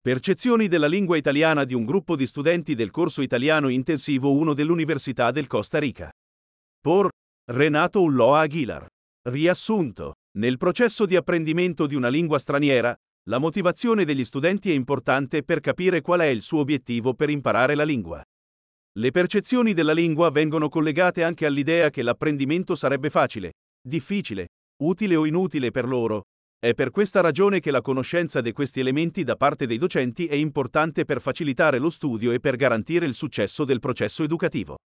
Percezioni della lingua italiana di un gruppo di studenti del corso italiano intensivo 1 dell'Università del Costa Rica. Por Renato Ulloa Aguilar. Riassunto. Nel processo di apprendimento di una lingua straniera, la motivazione degli studenti è importante per capire qual è il suo obiettivo per imparare la lingua. Le percezioni della lingua vengono collegate anche all'idea che l'apprendimento sarebbe facile, difficile, utile o inutile per loro. È per questa ragione che la conoscenza di questi elementi da parte dei docenti è importante per facilitare lo studio e per garantire il successo del processo educativo.